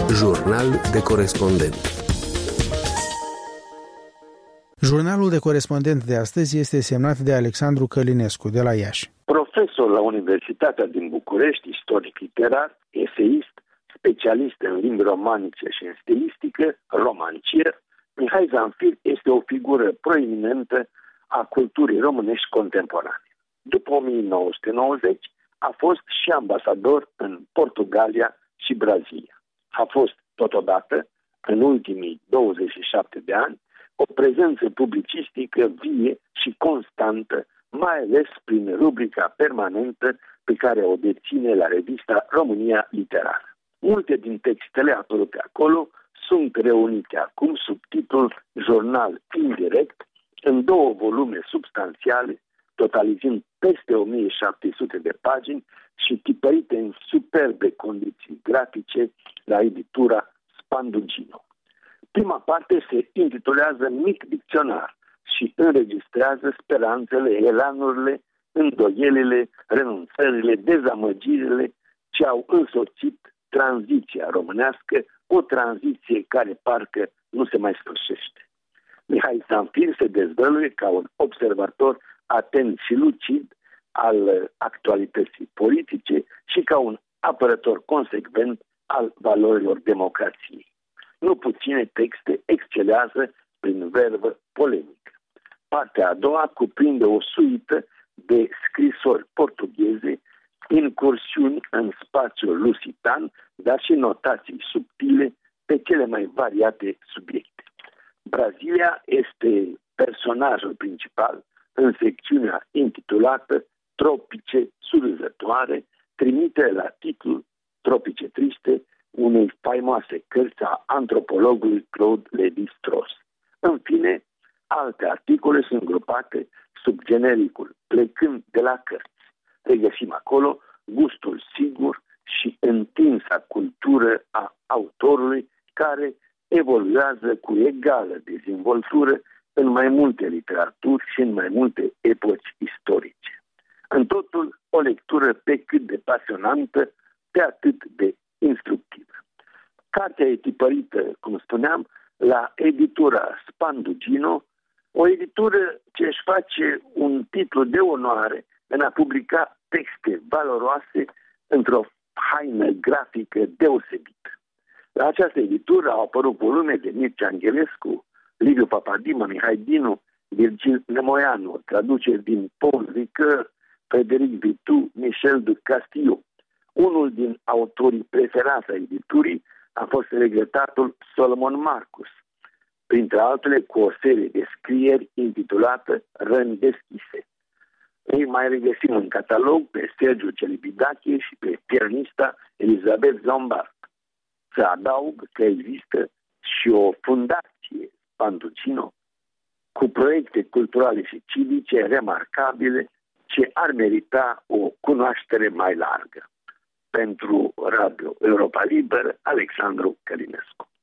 Jurnal de corespondent. Jurnalul de corespondent de astăzi este semnat de Alexandru Călinescu, de la Iași. Profesor la Universitatea din București, istoric literar, eseist, specialist în limbi romanice și în stilistică, romancier, Mihai Zamfir este o figură proeminentă a culturii românești contemporane. După 1990 a fost și ambasador în Portugalia și Brazilia. A fost totodată, în ultimii 27 de ani, o prezență publicistică vie și constantă, mai ales prin rubrica permanentă pe care o deține la revista România Literară. Multe din textele apărute acolo sunt reunite acum sub titlul Jurnal Indirect în 2 volume substanțiale, totalizând peste 1700 de pagini și tipărite în superbe condiții grafice la editura Spandugino. Prima parte se intitulează Mic dicționar și înregistrează speranțele, elanurile, îndoielile, renunțările, dezamăgirile ce au însoțit tranziția românească, o tranziție care parcă nu se mai sfârșește. Mihai Zamfir se dezvăluie ca un observator atent și lucid al actualității politice și ca un apărător consecvent al valorilor democrației. Nu puține texte excelează prin verbă polemică. Partea a doua cuprinde o suită de scrisori portugheze, incursiuni în spațiul lusitan, dar și notații subtile pe cele mai variate subiecte. Brazilia este personajul principal în secțiunea intitulată Tropice surâzătoare, trimite la titlul Tropice triste, unei faimoase cărți a antropologului Claude Lévi-Strauss. În fine, alte articole sunt grupate sub genericul Plecând de la cărți. Regăsim acolo gustul sigur și întinsa cultură a autorului, care evoluează cu egală dezvoltură în mai multe literaturi și în mai multe epoci istorice. În totul, o lectură pe cât de pasionantă, pe atât de instructivă. Cartea e tipărită, cum spuneam, la editura Spandugino, o editură ce își face un titlu de onoare în a publica texte valoroase într-o haină grafică deosebită. La această editură au apărut volume de Mircea Angelescu, Liviu Papadima, Mihai Dinu, Virgil Nemoianu, traduceri din Paul Ricoeur, Frederic Vitu, Michel de Castillo. Unul din autorii preferați ai editurii a fost regretatul Solomon Marcus, printre altele cu o serie de scrieri intitulată Răni deschise. Ei mai regăsim în catalog pe Sergiu Celibidache și pe pianista Elizabeth Zombart. Să adaug că există și o fundație Spandugino cu proiecte culturale și civice remarcabile ce ar merita o cunoaștere mai largă. Pentru Radio Europa Liberă, Alexandru Călinescu.